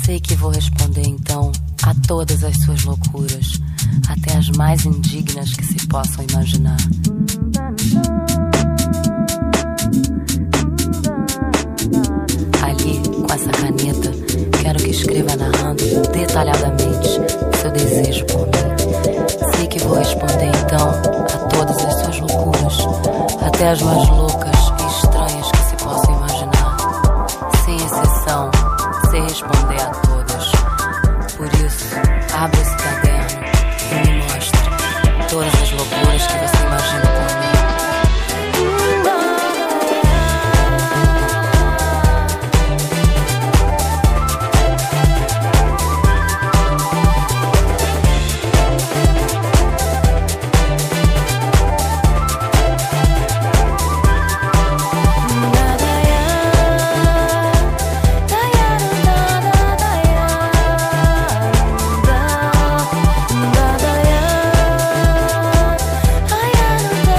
Sei que vou responder então a todas as suas loucuras, até as mais indignas que se possam imaginar. Ali, com essa caneta, quero que escreva narrando detalhadamente seu desejo por mim. Sei que vou responder então a todas as suas loucuras, até as mais loucas e estranhas que se possam imaginar. Sem exceção, sei responder a todas. Por isso, abra esse caderno e me mostre todas as loucuras que você imagina por mim. Da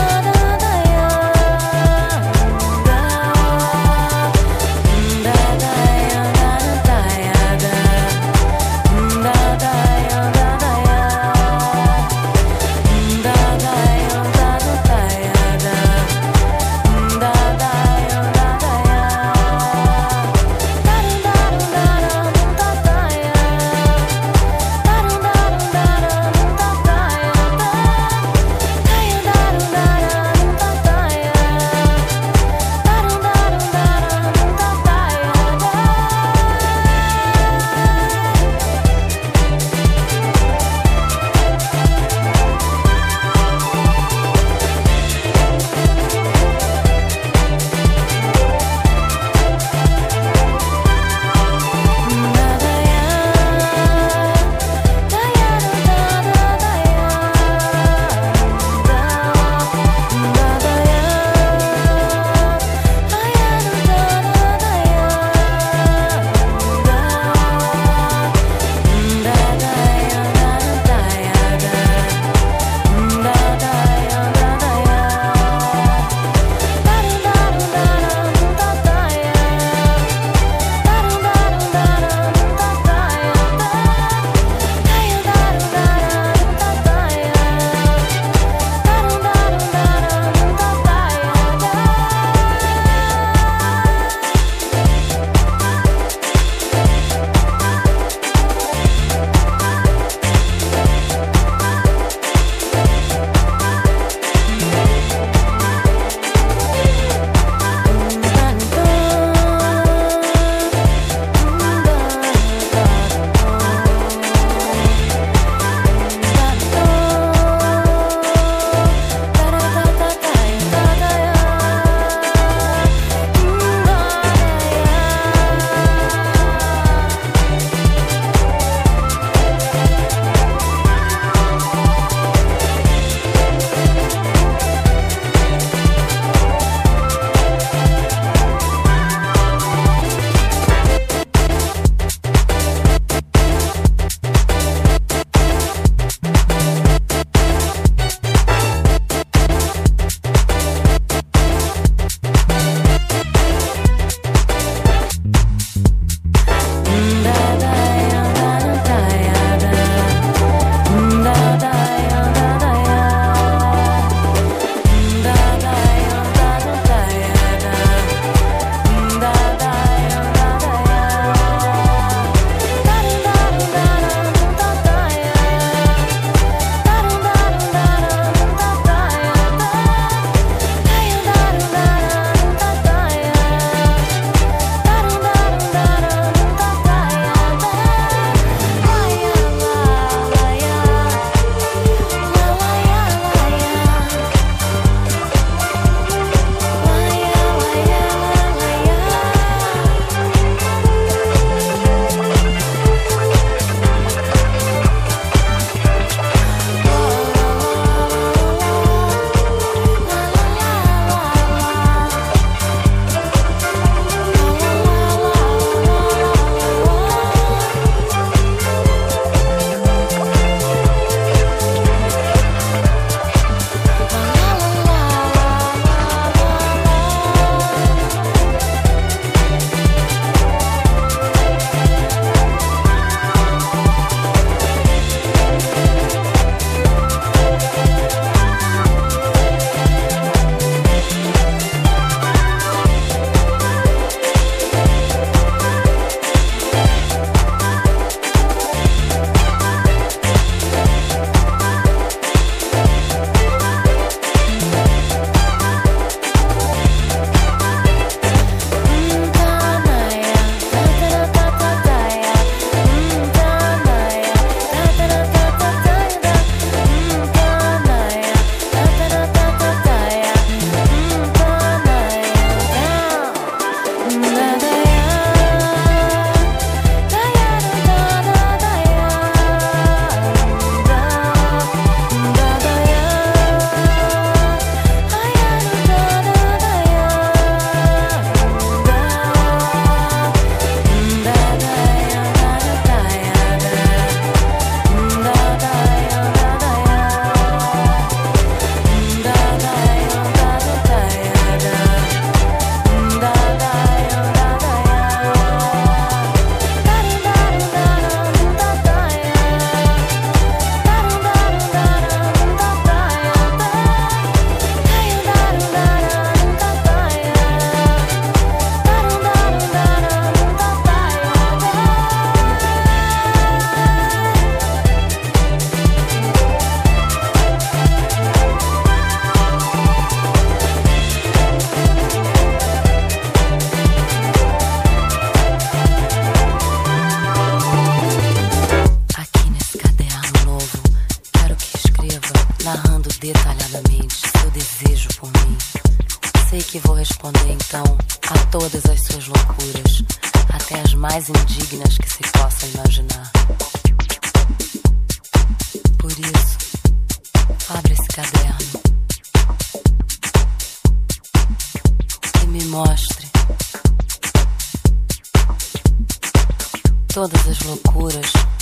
mais indignas que se possa imaginar. Por isso, abre esse caderno e me mostre todas as loucuras